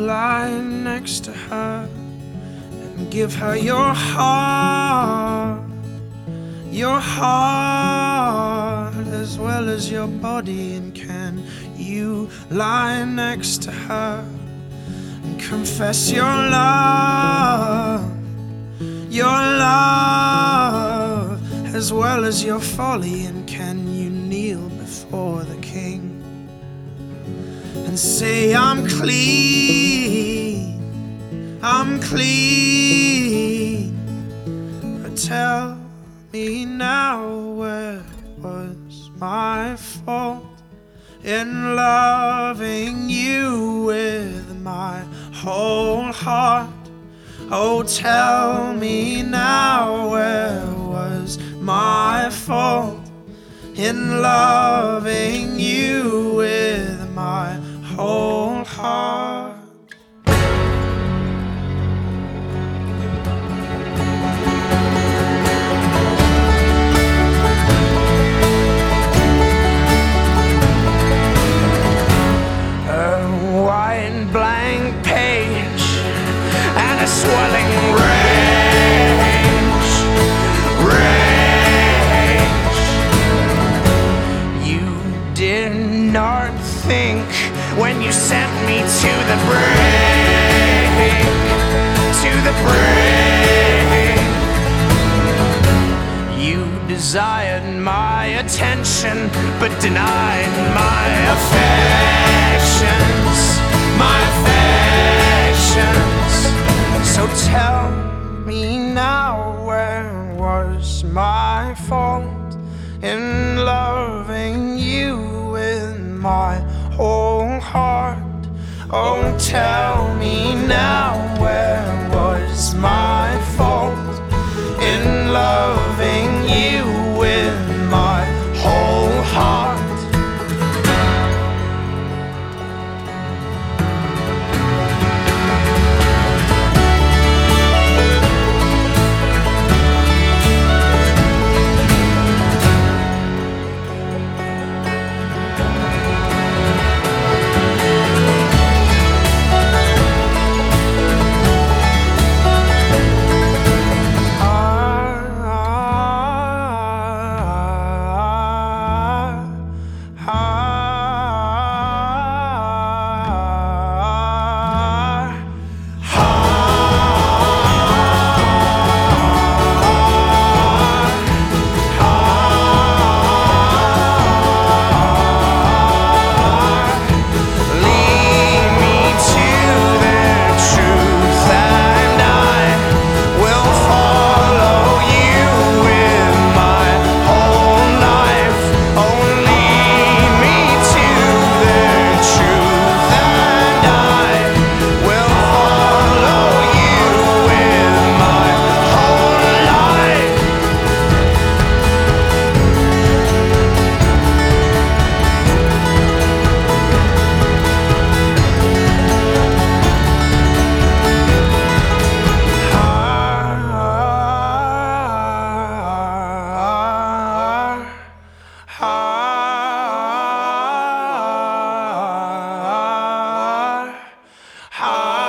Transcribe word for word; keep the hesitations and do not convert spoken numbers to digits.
lie next to her and give her your heart, your heart as well as your body? And can you lie next to her and confess your love, your love as well as your folly? And can you kneel before the King and say, I'm clean, I'm clean? But tell me now, where was my fault in loving you with my whole heart? Oh, tell me now, where was my fault in loving you with my whole heart? Swelling rage, rage. You did not think when you sent me to the brink, to the brink. You desired my attention, but denied my affections, my affections. So tell me now, where was my fault in loving you with my whole heart? Oh, tell me now, where was my fault in loving you with my whole heart? Ah